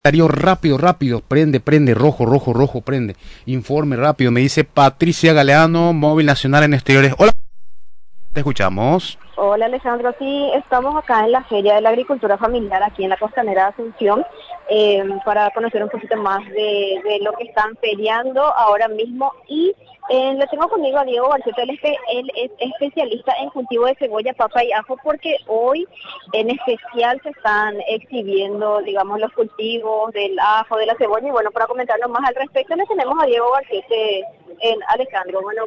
Darío, rápido, rápido, prende, rojo, rojo, rojo, prende. Informe rápido, me dice Patricia Galeano, Móvil Nacional en Exteriores. Hola, te escuchamos. Hola Alejandro, sí, estamos acá en la Feria de la Agricultura Familiar, aquí en la Costanera de Asunción, para conocer un poquito más de lo que están feriando ahora mismo. Y lo tengo conmigo a Diego Barceto, él es especialista en cultivo de cebolla, papa y ajo, porque hoy en especial se están exhibiendo, digamos, los cultivos del ajo, de la cebolla. Y bueno, para comentarnos más al respecto, le tenemos a Diego Barceto en Alejandro. Bueno,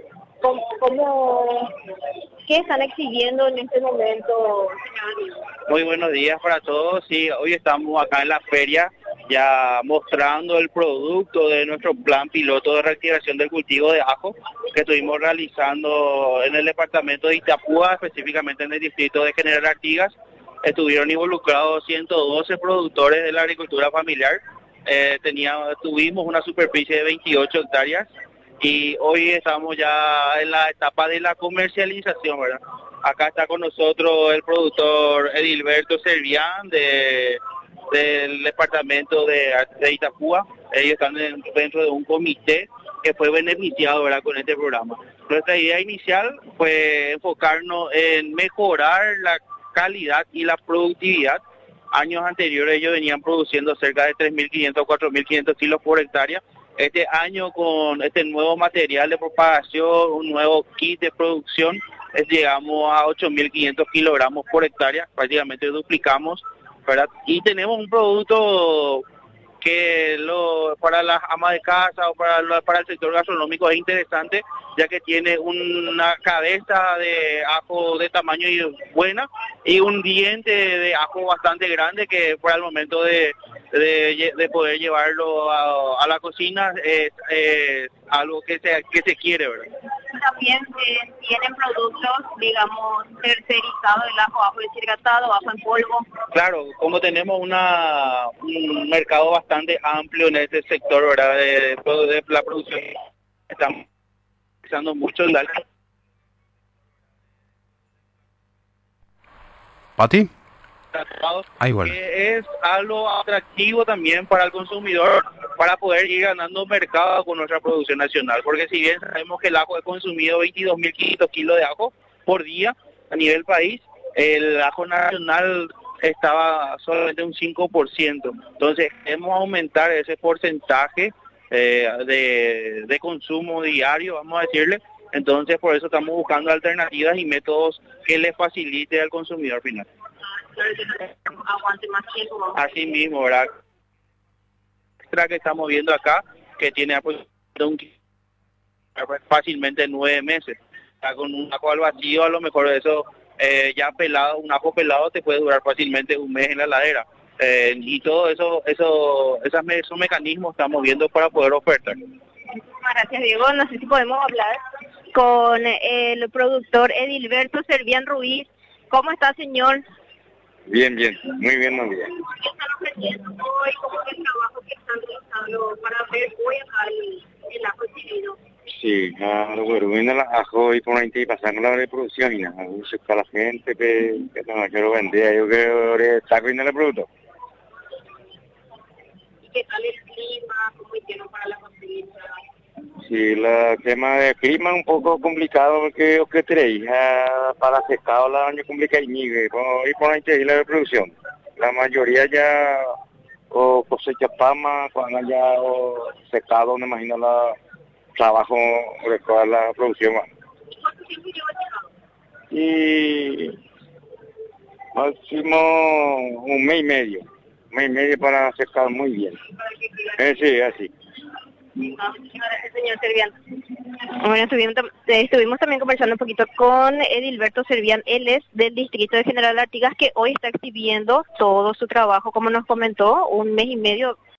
¿qué están exhibiendo en este momento, señor? Muy buenos días para todos. Sí, hoy estamos acá en la feria ya mostrando el producto de nuestro plan piloto de reactivación del cultivo de ajo que estuvimos realizando en el departamento de Itapúa, específicamente en el distrito de General Artigas. Estuvieron involucrados 112 productores de la agricultura familiar. Tuvimos una superficie de 28 hectáreas. Y hoy estamos ya en la etapa de la comercialización, ¿verdad? Acá está con nosotros el productor Edilberto Servián del departamento de Itapúa. Ellos están dentro de un comité que fue beneficiado, ¿verdad?, con este programa. Nuestra idea inicial fue enfocarnos en mejorar la calidad y la productividad. Años anteriores ellos venían produciendo cerca de 3.500, 4.500 kilos por hectárea. Este año, con este nuevo material de propagación, un nuevo kit de producción, llegamos a 8.500 kilogramos por hectárea, prácticamente duplicamos, ¿verdad? Y tenemos un producto que para las amas de casa o para el sector gastronómico es interesante, ya que tiene una cabeza de ajo de tamaño buena y un diente de ajo bastante grande, que para el momento de poder llevarlo a la cocina es algo que se quiere, ¿verdad? También tienen productos, digamos, tercerizados, el ajo deshidratado, ajo en polvo. Claro, como tenemos un mercado bastante amplio en este sector, ¿verdad?, de la producción, estamos utilizando mucho el alcohol. ¿Pati? Ahí bueno. Que es algo atractivo también para el consumidor, para poder ir ganando mercado con nuestra producción nacional, porque si bien sabemos que el ajo es consumido 22.500 kilos de ajo por día a nivel país, el ajo nacional estaba solamente un 5%, entonces queremos aumentar ese porcentaje de consumo diario, vamos a decirle. Entonces por eso estamos buscando alternativas y métodos que le facilite al consumidor final. Aguante más tiempo. Así mismo, ¿verdad? Extra que estamos viendo acá, que tiene fácilmente 9 meses. Con un ajo al vacío, a lo mejor eso ya pelado, un ajo pelado te puede durar fácilmente un mes en la heladera. Y todo esos mecanismos estamos viendo para poder ofertar. Muchas gracias, Diego. No sé si podemos hablar con el productor Edilberto Servián Ruiz. ¿Cómo está, señor? Bien, muy bien, muy bien. ¿Qué están ofreciendo hoy? ¿Cómo es el trabajo que están realizando para ver hoy acá el ajo exhibido? Sí, bueno, viene el ajo y por ahí pasando la reproducción y nada, busca la gente que no quiero vender, yo quiero estar viendo el producto. ¿Y qué tal el clima? ¿Cómo hicieron para la cosecha? Sí, el tema del clima es un poco complicado porque os que tenéis para secado el año complica y por ahí la reproducción. La mayoría ya o cosecha palma cuando haya secado, me imagino la trabajo de toda la producción. ¿Cuánto tiempo lleva secado? Y máximo un mes y medio para secar muy bien. Sí, así. Gracias, señor Servián. Bueno, estuvimos también conversando un poquito con Edilberto Servián. Él es del distrito de General Artigas, que hoy está exhibiendo todo su trabajo, como nos comentó, un mes y medio